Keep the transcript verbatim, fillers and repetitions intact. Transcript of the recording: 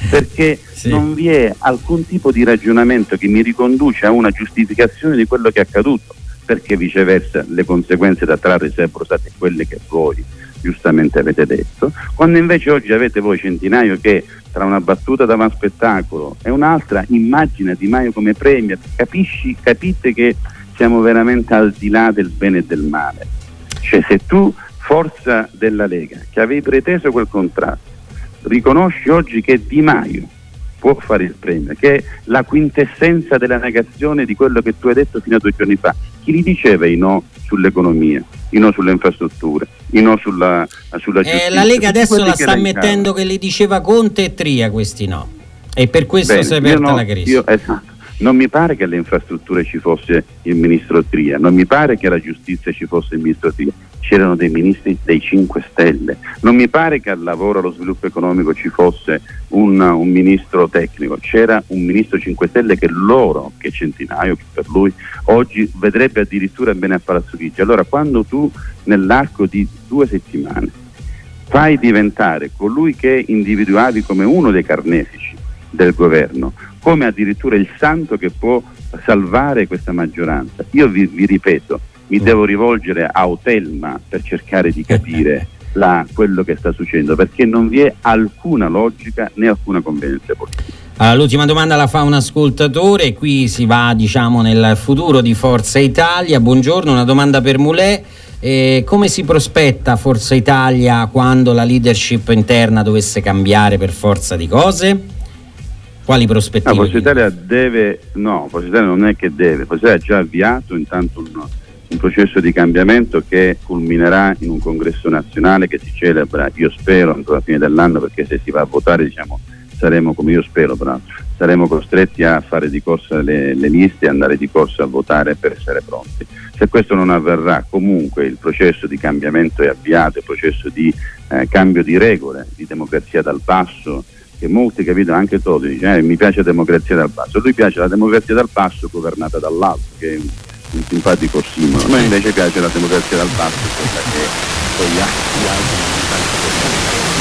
perché sì. non vi è alcun tipo di ragionamento che mi riconduce a una giustificazione di quello che è accaduto, perché viceversa le conseguenze da trarre sarebbero state quelle che voi giustamente avete detto, quando invece oggi avete voi Centinaio che tra una battuta da un spettacolo e un'altra immagina Di Maio come premier. Capisci, capite che siamo veramente al di là del bene e del male. Cioè, se tu, forza della Lega, che avevi preteso quel contratto, riconosci oggi che Di Maio può fare il premier, che è la quintessenza della negazione di quello che tu hai detto fino a due giorni fa, chi li diceva i no sull'economia, i no sulle infrastrutture, i no sulla, sulla giustizia? Eh, la Lega adesso la sta mettendo che li diceva Conte e Tria, questi no, e per questo Bene, si è aperta no, la crisi. Io, esatto. Non mi pare che alle infrastrutture ci fosse il ministro Tria, non mi pare che alla giustizia ci fosse il ministro Tria, c'erano dei ministri dei cinque Stelle, non mi pare che al lavoro e allo sviluppo economico ci fosse un, un ministro tecnico, c'era un ministro cinque Stelle che loro, che Centinaio, che per lui oggi vedrebbe addirittura bene a Palazzo Chigi. Allora, quando tu nell'arco di due settimane fai diventare colui che individuavi come uno dei carnefici del governo, come addirittura il santo che può salvare questa maggioranza, io vi, vi ripeto, mi devo rivolgere a Otelma per cercare di capire la, quello che sta succedendo, perché non vi è alcuna logica né alcuna convenienza politica. Allora, l'ultima domanda la fa un ascoltatore, qui si va diciamo nel futuro di Forza Italia. Buongiorno, una domanda per Mulè. Eh, come si prospetta Forza Italia quando la leadership interna dovesse cambiare per forza di cose? Quali prospettive? No, Forza Italia deve, no, Forza Italia non è che deve, Forza Italia ha già avviato intanto un, un processo di cambiamento che culminerà in un congresso nazionale che si celebra, io spero, entro la fine dell'anno, perché se si va a votare, diciamo, saremo, come io spero, però, saremo costretti a fare di corsa le, le liste e andare di corsa a votare per essere pronti. Se questo non avverrà, comunque il processo di cambiamento è avviato, il processo di eh, cambio di regole, di democrazia dal basso, che molti, capito, anche Todi dice eh, mi piace la democrazia dal basso, a lui piace la democrazia dal basso governata dall'alto, che è un, un simpatico ossimoro, a me invece piace la democrazia dal basso, quella che poi gli altri